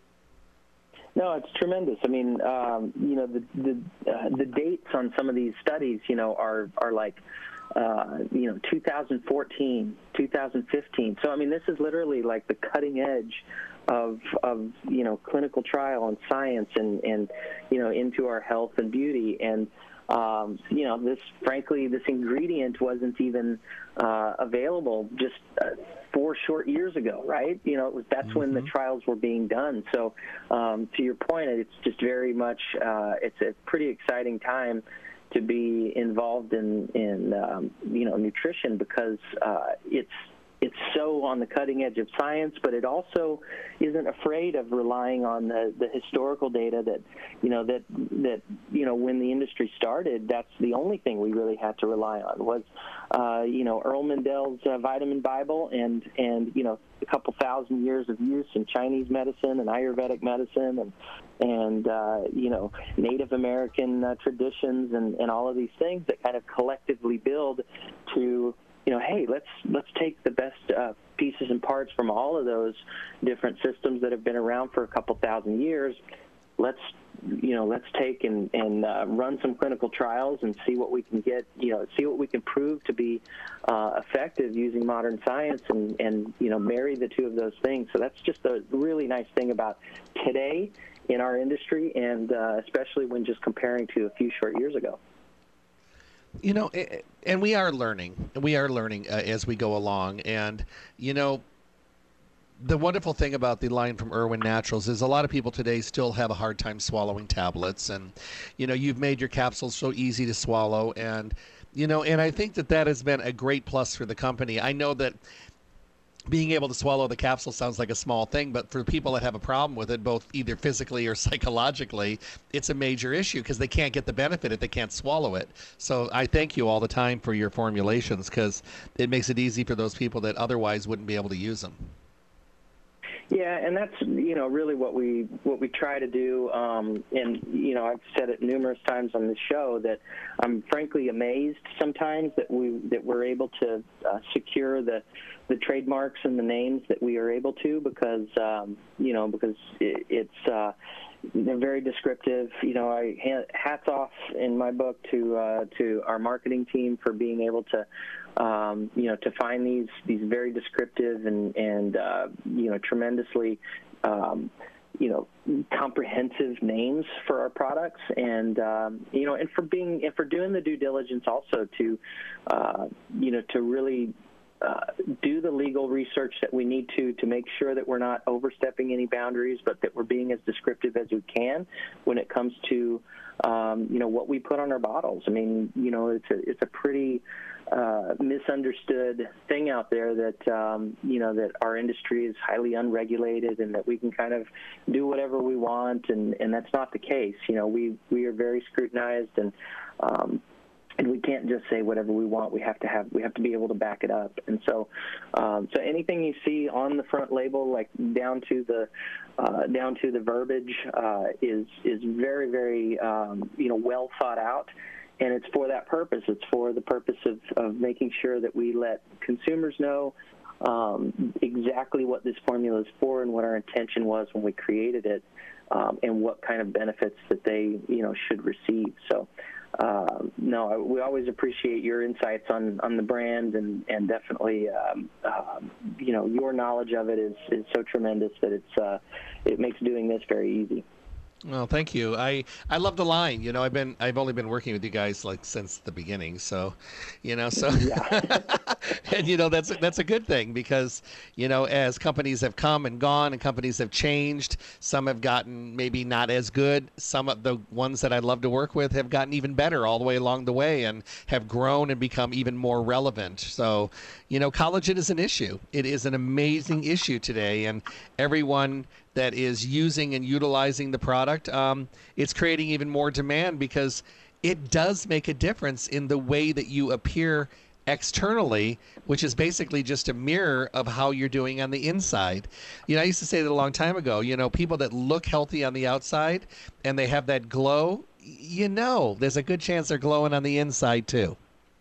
No, it's tremendous. I mean, um, you know, the the, uh, the dates on some of these studies, you know, are are like, Uh, you know, two thousand fourteen, two thousand fifteen. So, I mean, this is literally like the cutting edge of, of you know, clinical trial and science and, and, you know, into our health and beauty. And, um, you know, this, frankly, this ingredient wasn't even uh, available just uh, four short years ago, right? You know, it was, that's mm-hmm. when the trials were being done. So, um, to your point, it's just very much, uh, it's a pretty exciting time to be involved in, in um, you know, nutrition, because uh, it's it's so on the cutting edge of science, but it also isn't afraid of relying on the, the historical data that, you know, that, that, you know, when the industry started, that's the only thing we really had to rely on was, uh, you know, Earl Mendel's uh, Vitamin Bible and, and, you know, a couple thousand years of use in Chinese medicine and Ayurvedic medicine and, and uh, you know, Native American uh, traditions and, and all of these things that kind of collectively build to, you know, hey, let's let's take the best uh, pieces and parts from all of those different systems that have been around for a couple thousand years. Let's, you know, let's take and, and uh, run some clinical trials and see what we can get, you know, see what we can prove to be uh, effective using modern science and, and, you know, marry the two of those things. So that's just a really nice thing about today in our industry, and uh, especially when just comparing to a few short years ago. You know, and we are learning. We are learning uh, as we go along. And, you know, the wonderful thing about the line from Irwin Naturals is a lot of people today still have a hard time swallowing tablets. And, you know, you've made your capsules so easy to swallow. And, you know, and I think that that has been a great plus for the company. I know that being able to swallow the capsule sounds like a small thing, but for people that have a problem with it, both either physically or psychologically, it's a major issue because they can't get the benefit if they can't swallow it. So I thank you all the time for your formulations, because it makes it easy for those people that otherwise wouldn't be able to use them. Yeah, and that's, you know, really what we what we try to do. Um, and, you know, I've said it numerous times on this show that I'm frankly amazed sometimes that we that we're able to uh, secure the the trademarks and the names that we are able to, because um, you know because it, it's uh, they're very descriptive. You know, I hats off in my book to uh, to our marketing team for being able to. Um, you know, to find these these very descriptive and and uh, you know tremendously um, you know comprehensive names for our products, and um, you know, and for being and for doing the due diligence also to uh, you know to really uh, do the legal research that we need to to make sure that we're not overstepping any boundaries, but that we're being as descriptive as we can when it comes to um, you know what we put on our bottles. I mean, you know, it's a it's a pretty Uh, misunderstood thing out there that um, you know that our industry is highly unregulated and that we can kind of do whatever we want, and, and that's not the case. You know, we we are very scrutinized, and um, and we can't just say whatever we want. We have to have we have to be able to back it up. And so, um, so anything you see on the front label, like down to the uh, down to the verbiage, uh, is is very very um, you know well thought out. And it's for that purpose. It's for the purpose of, of making sure that we let consumers know um, exactly what this formula is for and what our intention was when we created it, um, and what kind of benefits that they, you know, should receive. So, uh, no, we always appreciate your insights on, on the brand, and and definitely, um, uh, you know, your knowledge of it is, is so tremendous that it's uh, it makes doing this very easy. Well, thank you. I, I love the line. You know, I've been I've only been working with you guys like since the beginning. So, you know, so yeah. and you know that's that's a good thing, because you know, as companies have come and gone and companies have changed, some have gotten maybe not as good. Some of the ones that I love to work with have gotten even better all the way along the way and have grown and become even more relevant. So, you know, collagen is an issue. It is an amazing issue today, and everyone that is using and utilizing the product, um, it's creating even more demand, because it does make a difference in the way that you appear externally, which is basically just a mirror of how you're doing on the inside. You know, I used to say that a long time ago, you know, people that look healthy on the outside and they have that glow, you know, there's a good chance they're glowing on the inside too.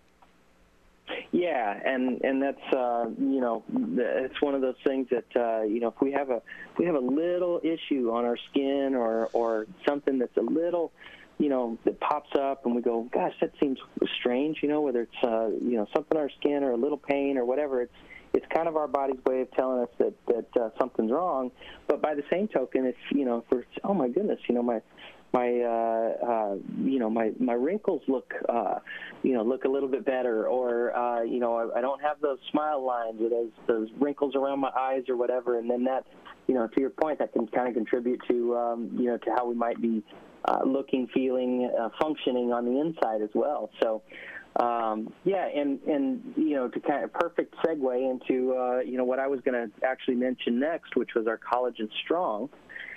Yeah, and and that's uh, you know, it's one of those things that uh, you know, if we have a if we have a little issue on our skin, or or something that's a little, you know, that pops up, and we go, gosh, that seems strange, you know, whether it's uh, you know, something on our skin or a little pain or whatever, it's it's kind of our body's way of telling us that that uh, something's wrong. But by the same token, if you know, if we're, oh my goodness, you know, my my uh, uh, you know my, my wrinkles look uh, you know look a little bit better, or uh, you know I, I don't have those smile lines or those those wrinkles around my eyes or whatever, and then that, you know, to your point, that can kind of contribute to um, you know to how we might be uh, looking, feeling, uh, functioning on the inside as well. So. Um, yeah, and, and, you know, to kind of perfect segue into, uh, you know, what I was going to actually mention next, which was our Collagen Strong.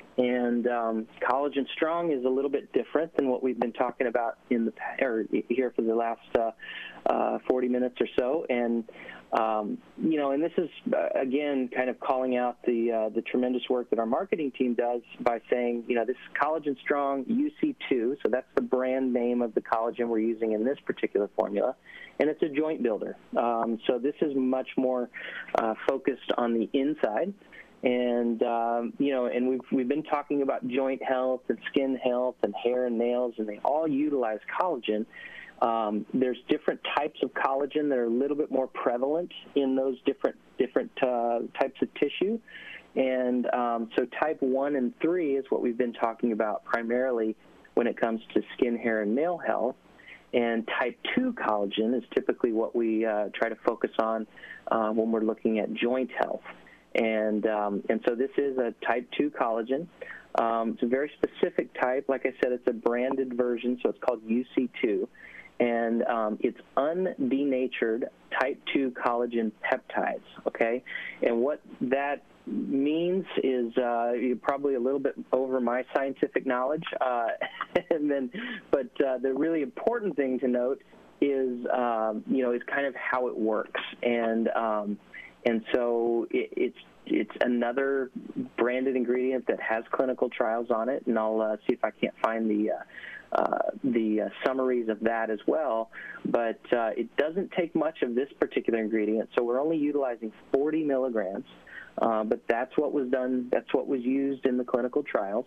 And um, Collagen Strong is a little bit different than what we've been talking about in the or here for the last uh, uh, forty minutes or so. And um, you know, and this is uh, again kind of calling out the uh, the tremendous work that our marketing team does by saying, you know, this is Collagen Strong U C two, so that's the brand name of the collagen we're using in this particular formula, and it's a joint builder. Um, so this is much more uh, focused on the inside. And, um, you know, and we've, we've been talking about joint health and skin health and hair and nails, and they all utilize collagen. Um, there's different types of collagen that are a little bit more prevalent in those different different uh, types of tissue. And um, so type one and three is what we've been talking about primarily when it comes to skin, hair, and nail health. And type two collagen is typically what we uh, try to focus on uh, when we're looking at joint health. And um, and so this is a type two collagen. Um, it's a very specific type. Like I said, it's a branded version, so it's called U C two. And um, it's undenatured type two collagen peptides, okay? And what that means is uh, probably a little bit over my scientific knowledge. Uh, and then, but uh, the really important thing to note is, um, you know, is kind of how it works. And um, And so it, it's it's another branded ingredient that has clinical trials on it, and I'll uh, see if I can't find the uh, uh, the uh, summaries of that as well. But uh, it doesn't take much of this particular ingredient, so we're only utilizing forty milligrams. Uh, but that's what was done. That's what was used in the clinical trials,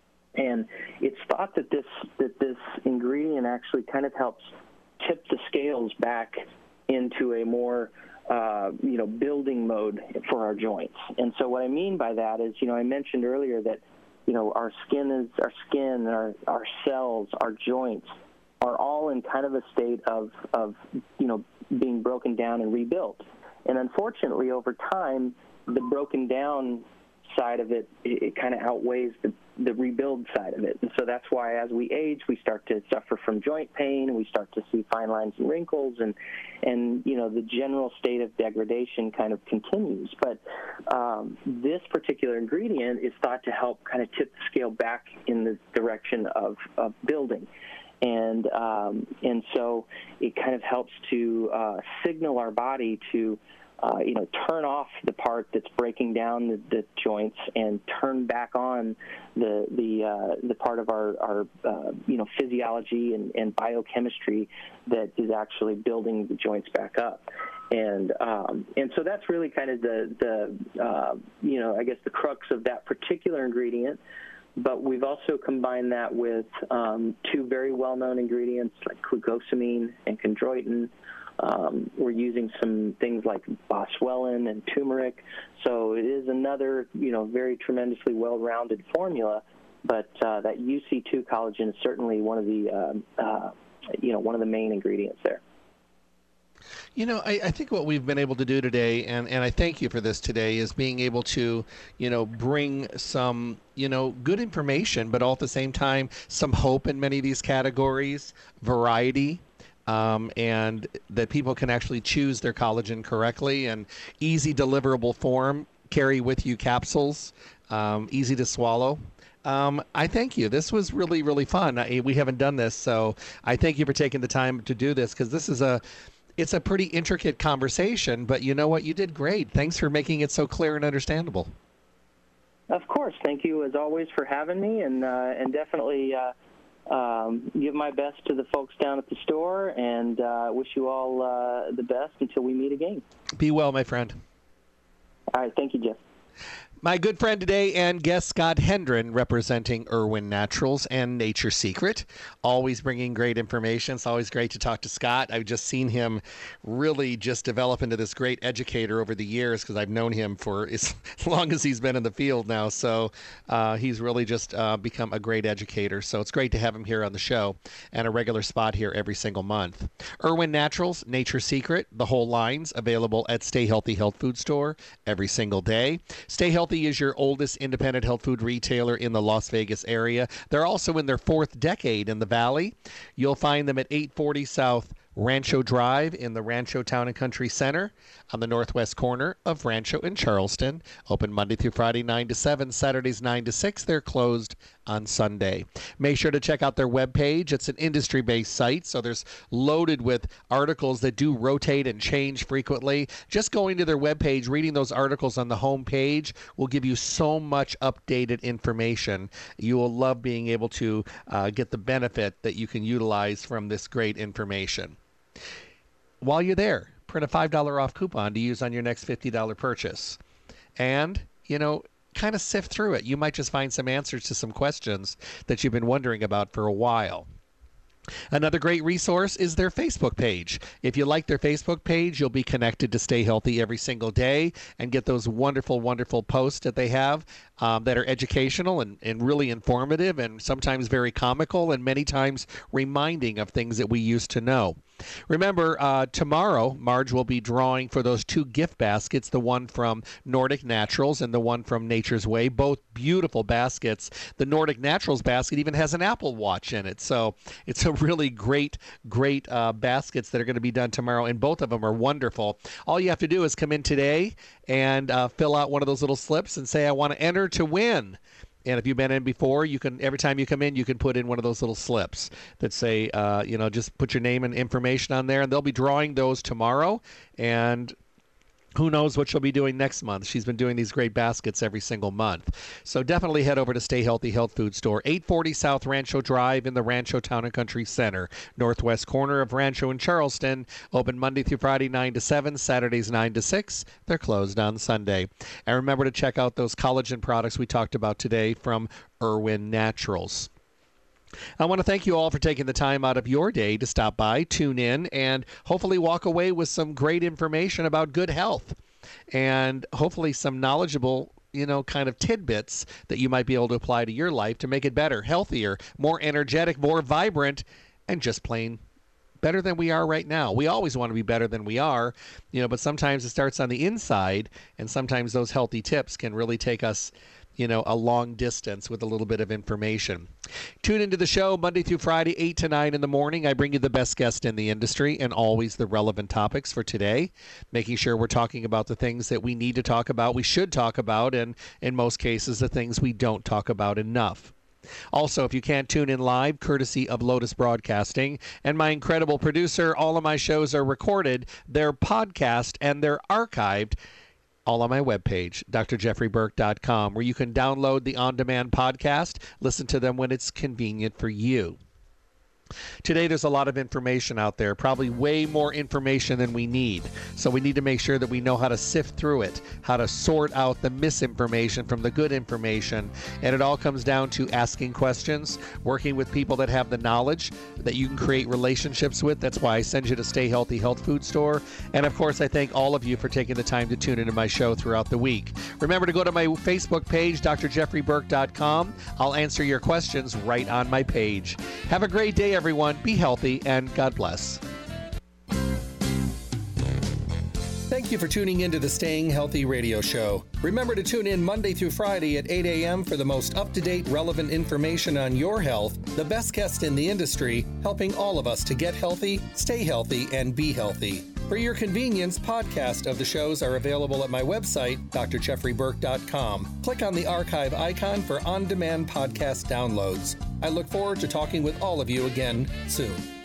and it's thought that this that this ingredient actually kind of helps tip the scales back into a more Uh, you know, building mode for our joints. And so what I mean by that is, you know, I mentioned earlier that, you know, our skin is our skin, our, our cells, our joints are all in kind of a state of, of, you know, being broken down and rebuilt. And unfortunately, over time, the broken down side of it, it, it kind of outweighs the, the rebuild side of it. And so that's why as we age, we start to suffer from joint pain, we start to see fine lines and wrinkles, and, and you know, the general state of degradation kind of continues. But um, this particular ingredient is thought to help kind of tip the scale back in the direction of, of building. And um, and so it kind of helps to uh, signal our body to, uh, you know, turn off the part that's breaking down the, the joints and turn back on the the uh, the part of our, our uh, you know, physiology and, and biochemistry that is actually building the joints back up. And um, and so that's really kind of the, the uh, you know, I guess the crux of that particular ingredient. But we've also combined that with um, two very well-known ingredients like glucosamine and chondroitin. Um, we're using some things like boswellia and turmeric. So it is another, you know, very tremendously well-rounded formula. But uh, that U C two collagen is certainly one of the, uh, uh, you know, one of the main ingredients there. You know, I, I think what we've been able to do today, and, and I thank you for this today, is being able to, you know, bring some, you know, good information, but all at the same time, some hope in many of these categories, variety, um, and that people can actually choose their collagen correctly, and easy deliverable form, carry with you capsules, um, easy to swallow. Um, I thank you. This was really, really fun. I, we haven't done this, so I thank you for taking the time to do this, because this is a It's a pretty intricate conversation, but you know what? You did great. Thanks for making it so clear and understandable. Of course. Thank you, as always, for having me, and uh, and definitely uh, um, give my best to the folks down at the store, and uh, wish you all uh, the best until we meet again. Be well, my friend. All right. Thank you, Jeff. My good friend today and guest, Scott Hendren, representing Irwin Naturals and Nature Secret, always bringing great information. It's always great to talk to Scott. I've just seen him really just develop into this great educator over the years, because I've known him for as long as he's been in the field now. So uh, he's really just uh, become a great educator. So it's great to have him here on the show, and a regular spot here every single month. Irwin Naturals, Nature Secret, the whole lines available at Stay Healthy Health Food Store every single day. Stay Healthy is your oldest independent health food retailer in the Las Vegas area. They're also in their fourth decade in the Valley. You'll find them at eight forty South Rancho Drive in the Rancho Town and Country Center on the northwest corner of Rancho and Charleston. Open Monday through Friday, nine to seven, Saturdays, nine to six. They're closed on Sunday. Make sure to check out their webpage. It's an industry-based site, so there's loaded with articles that do rotate and change frequently. Just going to their webpage, reading those articles on the home page will give you so much updated information. You will love being able to uh, get the benefit that you can utilize from this great information. While you're there, print a five dollars off coupon to use on your next fifty dollars purchase. And, you know, kind of sift through it. You might just find some answers to some questions that you've been wondering about for a while. Another great resource is their Facebook page. If you like their Facebook page, you'll be connected to Stay Healthy every single day and get those wonderful, wonderful posts that they have um, that are educational and, and really informative, and sometimes very comical, and many times reminding of things that we used to know. Remember, uh, tomorrow, Marge will be drawing for those two gift baskets, the one from Nordic Naturals and the one from Nature's Way, both beautiful baskets. The Nordic Naturals basket even has an Apple Watch in it, so it's a really great, great uh, baskets that are going to be done tomorrow, and both of them are wonderful. All you have to do is come in today and uh, fill out one of those little slips and say, I want to enter to win. And if you've been in before, you can, every time you come in, you can put in one of those little slips that say, uh, you know, just put your name and information on there, and they'll be drawing those tomorrow. And who knows what she'll be doing next month. She's been doing these great baskets every single month. So definitely head over to Stay Healthy Health Food Store, eight forty South Rancho Drive in the Rancho Town and Country Center, northwest corner of Rancho and Charleston. Open Monday through Friday, nine to seven, Saturdays, nine to six. They're closed on Sunday. And remember to check out those collagen products we talked about today from Irwin Naturals. I want to thank you all for taking the time out of your day to stop by, tune in, and hopefully walk away with some great information about good health, and hopefully some knowledgeable, you know, kind of tidbits that you might be able to apply to your life to make it better, healthier, more energetic, more vibrant, and just plain better than we are right now. We always want to be better than we are, you know, but sometimes it starts on the inside, and sometimes those healthy tips can really take us, you know, a long distance with a little bit of information. Tune into the show Monday through Friday, eight to nine in the morning. I bring you the best guest in the industry and always the relevant topics for today, making sure we're talking about the things that we need to talk about, we should talk about, and in most cases, the things we don't talk about enough. Also, if you can't tune in live, courtesy of Lotus Broadcasting and my incredible producer, all of my shows are recorded, they're podcast, and they're archived all on my webpage, d r jeffrey burke dot com, where you can download the on-demand podcast, listen to them when it's convenient for you. Today, there's a lot of information out there, probably way more information than we need. So we need to make sure that we know how to sift through it, how to sort out the misinformation from the good information. And it all comes down to asking questions, working with people that have the knowledge that you can create relationships with. That's why I send you to Stay Healthy Health Food Store. And of course, I thank all of you for taking the time to tune into my show throughout the week. Remember to go to my Facebook page, d r jeffrey burke dot com. I'll answer your questions right on my page. Have a great day, everyone. Be healthy, and God bless. Thank you for tuning into the Staying Healthy Radio Show. Remember to tune in Monday through Friday at eight a.m. for the most up-to-date, relevant information on your health, the best guests in the industry, helping all of us to get healthy, stay healthy, and be healthy. For your convenience, podcasts of the shows are available at my website, d r jeffrey burke dot com. Click on the archive icon for on-demand podcast downloads. I look forward to talking with all of you again soon.